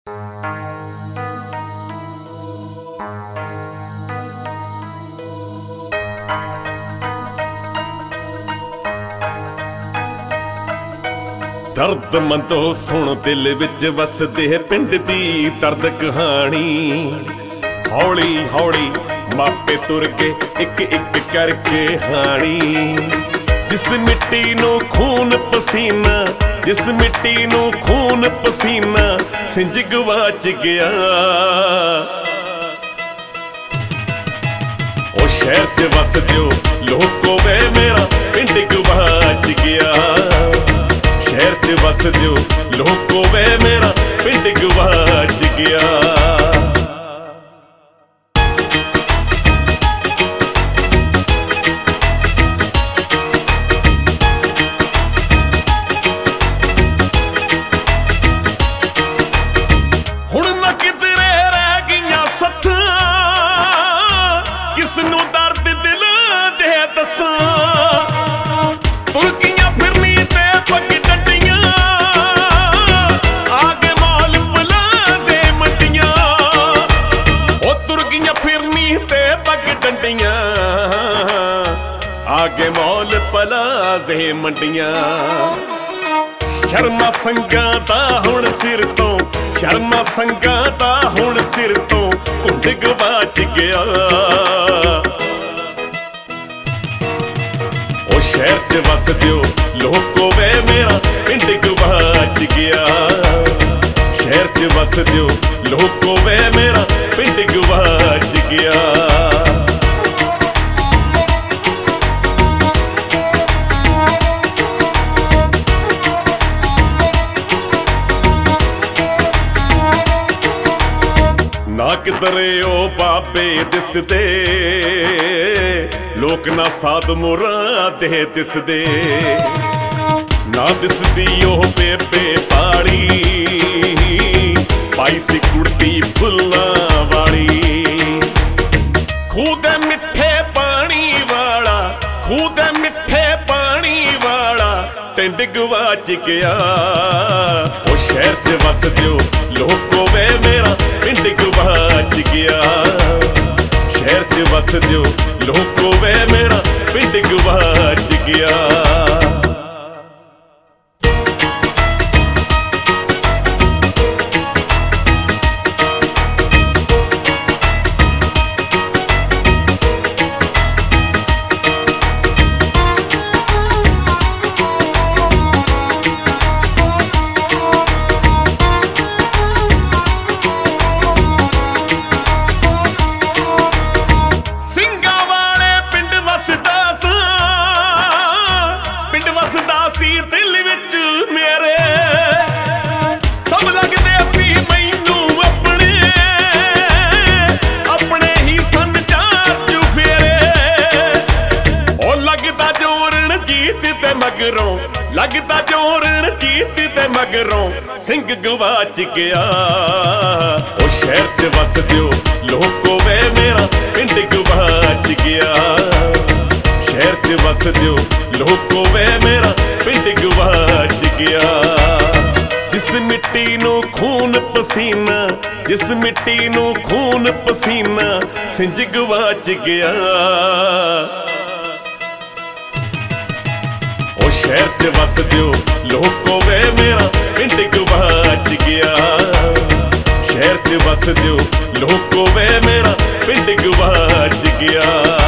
दर्द मंदो सुन दिल विच वसदे पिंड दी दर्द कहानी। हौली हौली मापे तुर के एक एक करके हानी। जिस मिट्टी नू खून पसीना, जिस मिट्टी नू खून पसीना सिंज गवाच गया। ओ शहर च वस दियो लोको वे मेरा पिंड गवाच गया। शहर च वस दियो लोको वे मेरा पिंड गवाच गया। हुण ना किधरे रह गईयां सत्थां, किसनू दर्द दिल दे दसां। तुर गईयां फिरनी ते पग डंडियां, आगे मौल पलाजे मंडियां। ओ तुर गईयां फिरनी ते पग डंडियां, आगे मौल पलाजे मंडियां। शर्मा संगां दा हुण सिर तो, शर्मा संगां दा हुण सिर तो घुंड गवाच गया। ओ शहर च वस दियो लोको वे मेरा पिंड गवाच गया। शहर च वस दियो लोको वे मेरा पिंड गवाच गया। ना किधरे ओ बाबे दिसदे, लोक ना साध मुरादे दिसदे। ना दिसदी ओ बेबे पाड़ी, पाई सी कुड़ती फुल्लां वाली। खूह दे मिठे पानी वाला, खूह दे मिठे पानी वाला टिंड गवाच गया। ओ शहर च वस दियो लोको वे मेरा पिंड गवाच गया। शहर च वस दियो लोको वे मेरा पिंड गवाच गया। दिल विच मेरे सब लगदे सी मैनू अपने, अपने ही सन चार चुफेरे। ओ लगदा जोरण जीत ते मगरों, लगदा जोरण जीत ते मगरों सिंह गवाच गया। ओ शहर च वस दियो लोको वे मेरा पिंड गवाच गया। शहर च वस दियो लोको वे मेरा पिंड गवाच गया। जिस मिट्टी नू खून पसीना, जिस मिट्टी नू खून पसीना सिंज गवाच गया। ओ शहर च वस दियो लोको वे मेरा पिंड गवाच गया। शहर च वस दियो लोको वे मेरा पिंड गवाच गया।